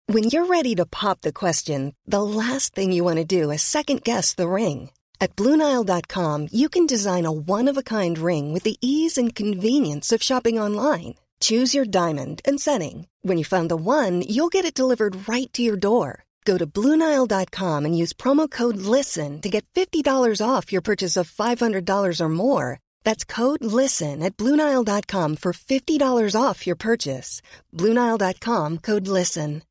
When you're ready to pop the question, the last thing you want to do is second-guess the ring. At BlueNile.com, you can design a one-of-a-kind ring with the ease and convenience of shopping online. Choose your diamond and setting. When you find the one, you'll get it delivered right to your door. Go to BlueNile.com and use promo code LISTEN to get $50 off your purchase of $500 or more. That's code LISTEN at BlueNile.com for $50 off your purchase. BlueNile.com, code LISTEN.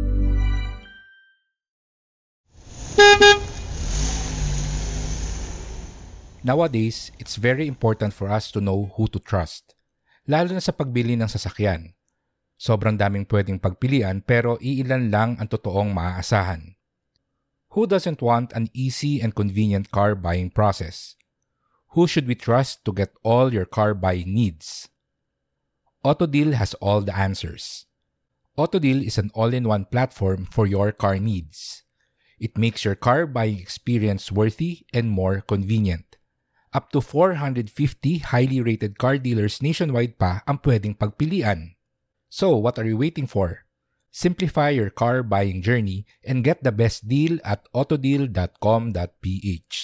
Nowadays, it's very important for us to know who to trust, lalo na sa pagbili ng sasakyan. Sobrang daming pwedeng pagpilian pero iilan lang ang totoong maaasahan. Who doesn't want an easy and convenient car buying process? Who should we trust to get all your car buying needs? AutoDeal has all the answers. AutoDeal is an all-in-one platform for your car needs. It makes your car buying experience worthy and more convenient. Up to 450 highly rated car dealers nationwide pa ang pwedeng pagpilian. So, what are you waiting for? Simplify your car buying journey and get the best deal at autodeal.com.ph.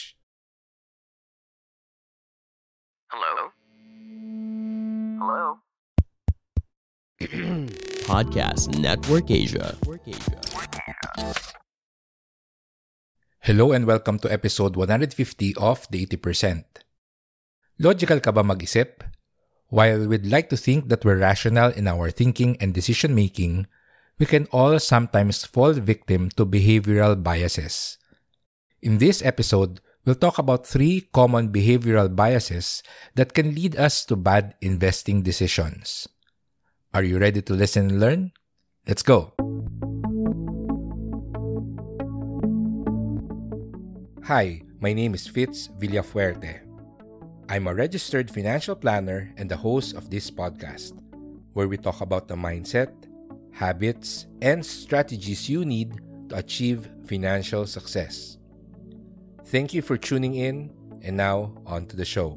Hello? Hello? Podcast Network Asia. Hello and welcome to episode 150 of The 80%. Logical ka ba mag-isip? While we'd like to think that we're rational in our thinking and decision-making, we can all sometimes fall victim to behavioral biases. In this episode, we'll talk about 3 common behavioral biases that can lead us to bad investing decisions. Are you ready to listen and learn? Let's go! Hi, my name is Fitz Villafuerte. I'm a registered financial planner and the host of this podcast, where we talk about the mindset, habits, and strategies you need to achieve financial success. Thank you for tuning in, and now on to the show.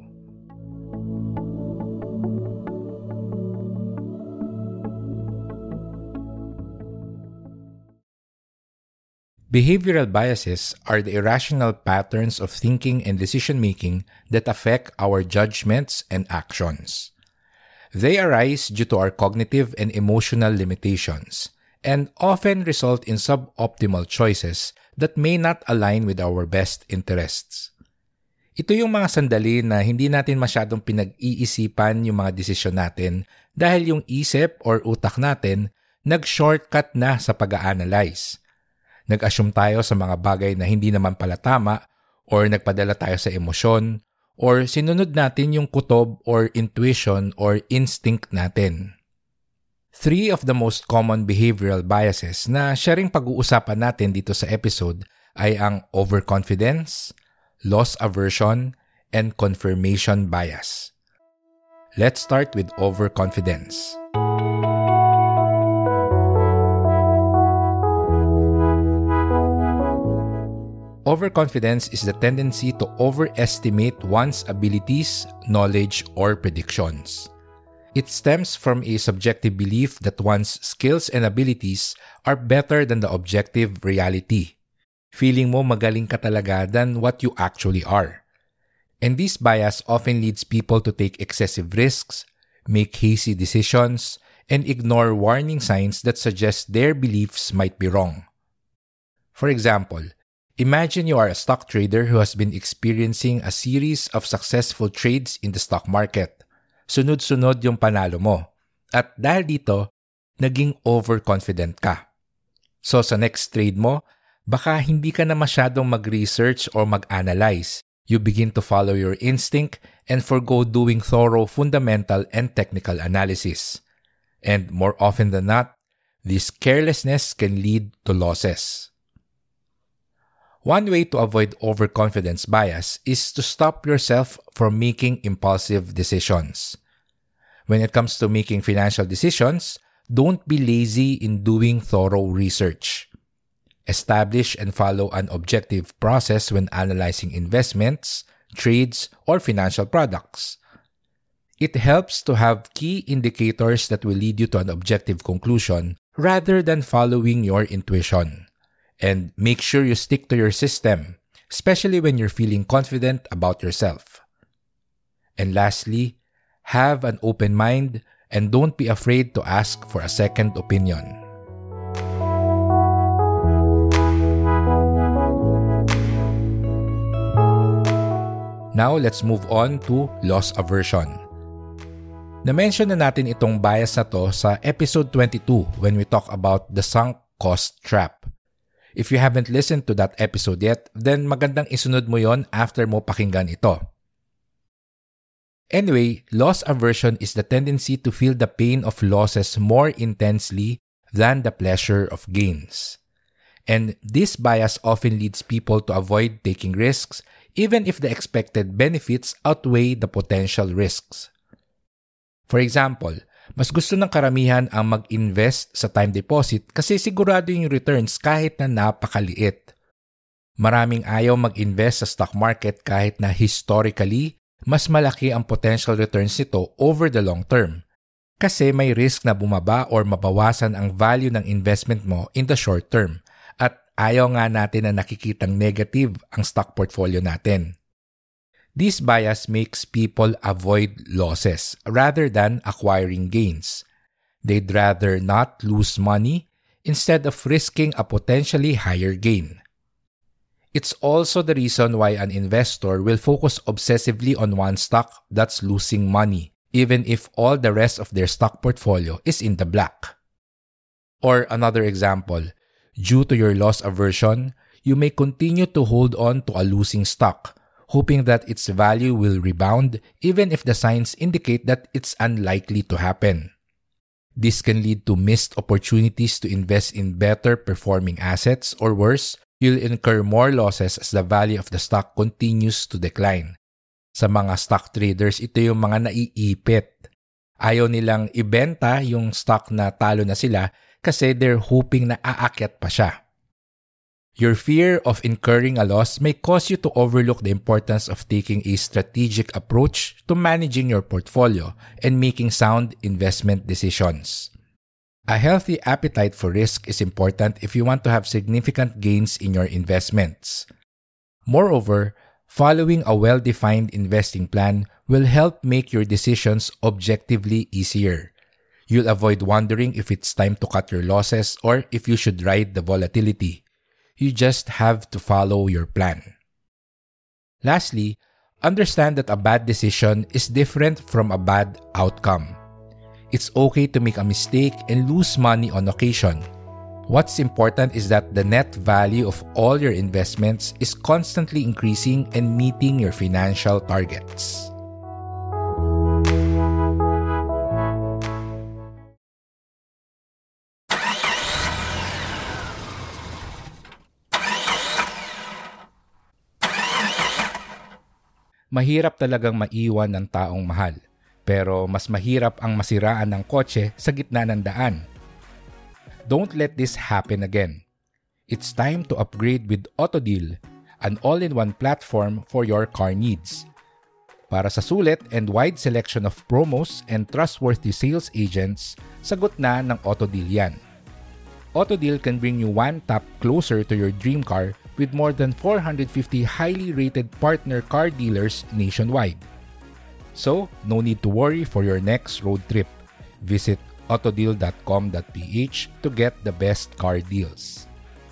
Behavioral biases are the irrational patterns of thinking and decision-making that affect our judgments and actions. They arise due to our cognitive and emotional limitations and often result in suboptimal choices that may not align with our best interests. Ito yung mga sandali na hindi natin masyadong pinag-iisipan yung mga desisyon natin dahil yung isip or utak natin nag-shortcut na sa pag-a-analyze. Nag-assume tayo sa mga bagay na hindi naman pala tama or nagpadala tayo sa emosyon or sinunod natin yung kutob or intuition or instinct natin. 3 of the most common behavioral biases na sharing pag-uusapan natin dito sa episode ay ang overconfidence, loss aversion, and confirmation bias. Let's start with overconfidence. Overconfidence is the tendency to overestimate one's abilities, knowledge, or predictions. It stems from a subjective belief that one's skills and abilities are better than the objective reality. Feeling mo magaling ka talaga than what you actually are. And this bias often leads people to take excessive risks, make hasty decisions, and ignore warning signs that suggest their beliefs might be wrong. For example, imagine you are a stock trader who has been experiencing a series of successful trades in the stock market. Sunod-sunod yung panalo mo. At dahil dito, naging overconfident ka. So sa next trade mo, baka hindi ka na masyadong mag-research or mag-analyze. You begin to follow your instinct and forgo doing thorough fundamental and technical analysis. And more often than not, this carelessness can lead to losses. One way to avoid overconfidence bias is to stop yourself from making impulsive decisions. When it comes to making financial decisions, don't be lazy in doing thorough research. Establish and follow an objective process when analyzing investments, trades, or financial products. It helps to have key indicators that will lead you to an objective conclusion rather than following your intuition. And make sure you stick to your system, especially when you're feeling confident about yourself. And lastly, have an open mind and don't be afraid to ask for a second opinion. Now, let's move on to loss aversion. Na-mention na natin itong bias na to sa episode 22 when we talk about the sunk cost trap. If you haven't listened to that episode yet, then magandang isunod mo yon after mo pakinggan ito. Anyway, loss aversion is the tendency to feel the pain of losses more intensely than the pleasure of gains. And this bias often leads people to avoid taking risks even if the expected benefits outweigh the potential risks. For example, mas gusto ng karamihan ang mag-invest sa time deposit kasi sigurado yung returns kahit na napakaliit. Maraming ayaw mag-invest sa stock market kahit na historically, mas malaki ang potential returns nito over the long term. Kasi may risk na bumaba or mabawasan ang value ng investment mo in the short term. At ayaw nga natin na nakikitang negative ang stock portfolio natin. This bias makes people avoid losses rather than acquiring gains. They'd rather not lose money instead of risking a potentially higher gain. It's also the reason why an investor will focus obsessively on one stock that's losing money, even if all the rest of their stock portfolio is in the black. Or another example, due to your loss aversion, you may continue to hold on to a losing stock, hoping that its value will rebound even if the signs indicate that it's unlikely to happen. This can lead to missed opportunities to invest in better performing assets, or worse, you'll incur more losses as the value of the stock continues to decline. Sa mga stock traders, ito yung mga naiipit. Ayaw nilang ibenta yung stock na talo na sila kasi they're hoping na aakyat pa siya. Your fear of incurring a loss may cause you to overlook the importance of taking a strategic approach to managing your portfolio and making sound investment decisions. A healthy appetite for risk is important if you want to have significant gains in your investments. Moreover, following a well-defined investing plan will help make your decisions objectively easier. You'll avoid wondering if it's time to cut your losses or if you should ride the volatility. You just have to follow your plan. Lastly, understand that a bad decision is different from a bad outcome. It's okay to make a mistake and lose money on occasion. What's important is that the net value of all your investments is constantly increasing and meeting your financial targets. Mahirap talagang maiwan ng taong mahal, pero mas mahirap ang masiraan ng kotse sa gitna ng daan. Don't let this happen again. It's time to upgrade with AutoDeal, an all-in-one platform for your car needs. Para sa sulit and wide selection of promos and trustworthy sales agents, sagot na ng AutoDeal yan. AutoDeal can bring you one tap closer to your dream car with more than 450 highly rated partner car dealers nationwide. So, no need to worry for your next road trip. Visit autodeal.com.ph to get the best car deals.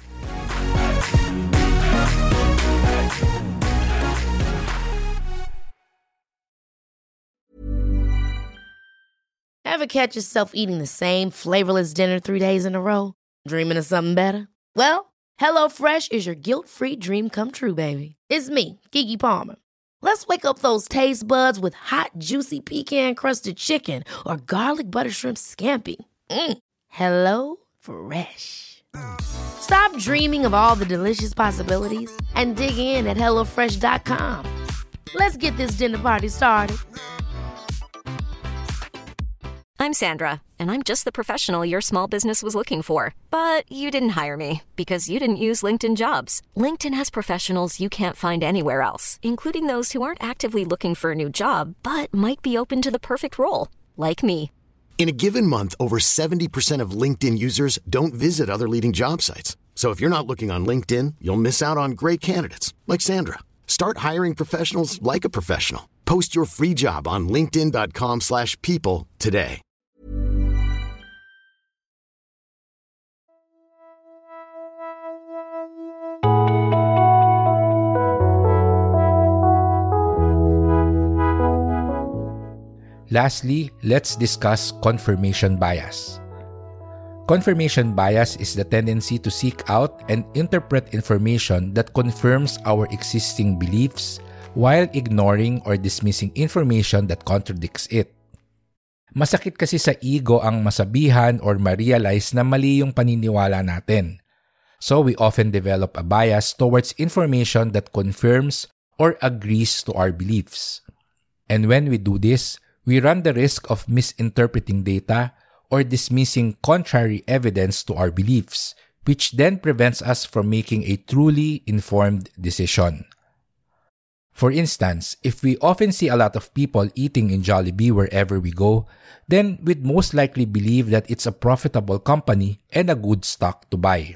Ever catch yourself eating the same flavorless dinner 3 days in a row? Dreaming of something better? Well, HelloFresh is your guilt-free dream come true, baby. It's me, Keke Palmer. Let's wake up those taste buds with hot, juicy pecan-crusted chicken or garlic butter shrimp scampi. Hello Fresh. Stop dreaming of all the delicious possibilities and dig in at HelloFresh.com. Let's get this dinner party started. I'm Sandra, and I'm just the professional your small business was looking for. But you didn't hire me because you didn't use LinkedIn Jobs. LinkedIn has professionals you can't find anywhere else, including those who aren't actively looking for a new job, but might be open to the perfect role, like me. In a given month, over 70% of LinkedIn users don't visit other leading job sites. So if you're not looking on LinkedIn, you'll miss out on great candidates like Sandra. Start hiring professionals like a professional. Post your free job on linkedin.com/people today. Lastly, let's discuss confirmation bias. Confirmation bias is the tendency to seek out and interpret information that confirms our existing beliefs while ignoring or dismissing information that contradicts it. Masakit kasi sa ego ang masabihan or ma-realize na mali yung paniniwala natin. So we often develop a bias towards information that confirms or agrees to our beliefs. And when we do this, we run the risk of misinterpreting data or dismissing contrary evidence to our beliefs, which then prevents us from making a truly informed decision. For instance, if we often see a lot of people eating in Jollibee wherever we go, then we'd most likely believe that it's a profitable company and a good stock to buy.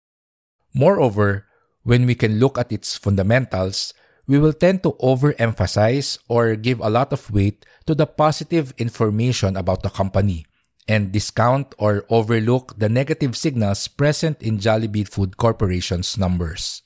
Moreover, when we can look at its fundamentals, we will tend to overemphasize or give a lot of weight to the positive information about the company and discount or overlook the negative signals present in Jollibee Food Corporation's numbers.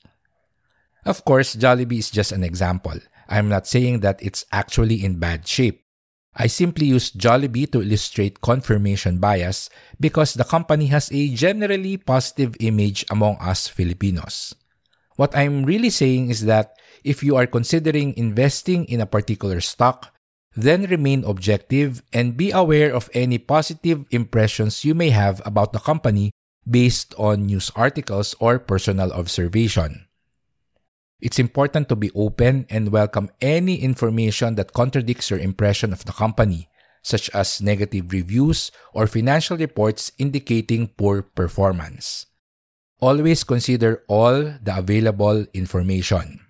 Of course, Jollibee is just an example. I'm not saying that it's actually in bad shape. I simply use Jollibee to illustrate confirmation bias because the company has a generally positive image among us Filipinos. What I'm really saying is that if you are considering investing in a particular stock, then remain objective and be aware of any positive impressions you may have about the company based on news articles or personal observation. It's important to be open and welcome any information that contradicts your impression of the company, such as negative reviews or financial reports indicating poor performance. Always consider all the available information.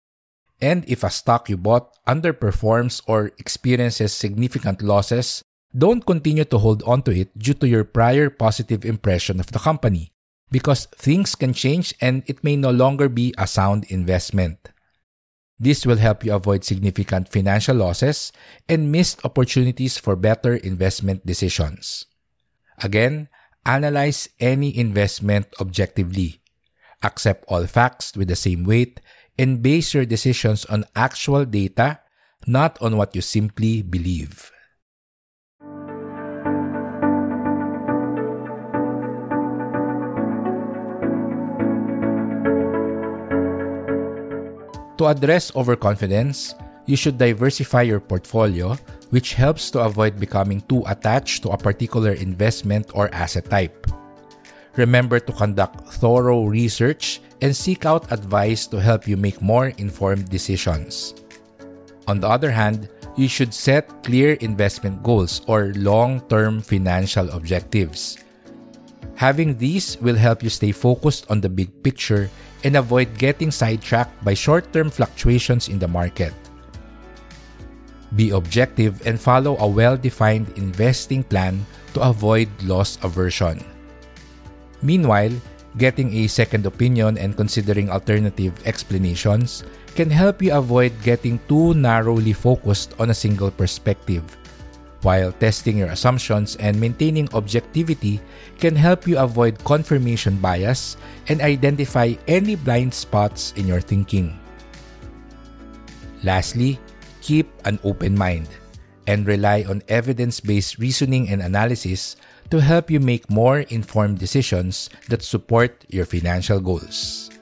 And if a stock you bought underperforms or experiences significant losses, don't continue to hold on to it due to your prior positive impression of the company, because things can change and it may no longer be a sound investment. This will help you avoid significant financial losses and missed opportunities for better investment decisions. Again, analyze any investment objectively. Accept all facts with the same weight and base your decisions on actual data, not on what you simply believe. To address overconfidence, you should diversify your portfolio, which helps to avoid becoming too attached to a particular investment or asset type. Remember to conduct thorough research and seek out advice to help you make more informed decisions. On the other hand, you should set clear investment goals or long-term financial objectives. Having these will help you stay focused on the big picture and avoid getting sidetracked by short-term fluctuations in the market. Be objective and follow a well-defined investing plan to avoid loss aversion. Meanwhile, getting a second opinion and considering alternative explanations can help you avoid getting too narrowly focused on a single perspective, while testing your assumptions and maintaining objectivity can help you avoid confirmation bias and identify any blind spots in your thinking. Lastly, keep an open mind and rely on evidence-based reasoning and analysis to help you make more informed decisions that support your financial goals.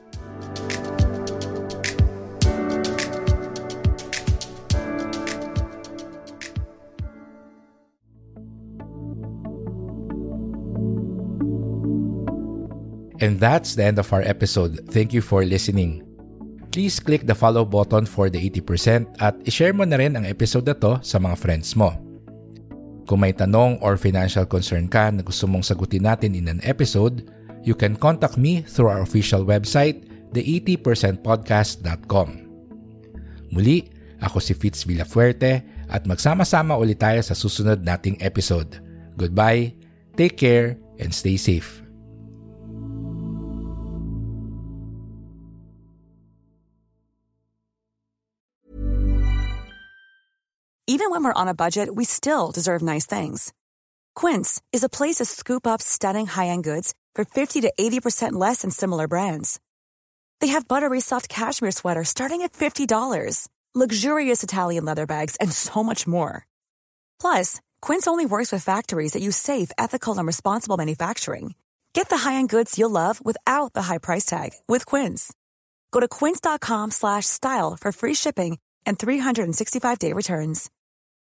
And that's the end of our episode. Thank you for listening. Please click the follow button for the 80% at ishare mo na rin ang episode na to sa mga friends mo. Kung may tanong or financial concern ka na gusto mong sagutin natin in an episode, you can contact me through our official website, the80percentpodcast.com. Muli, ako si Fitz Villafuerte at magsama-sama ulit tayo sa susunod nating episode. Goodbye, take care, and stay safe. Even when we're on a budget, we still deserve nice things. Quince is a place to scoop up stunning high-end goods for 50 to 80% less than similar brands. They have buttery soft cashmere sweaters starting at $50, luxurious Italian leather bags, and so much more. Plus, Quince only works with factories that use safe, ethical, and responsible manufacturing. Get the high-end goods you'll love without the high price tag with Quince. Go to quince.com/style for free shipping and 365-day returns.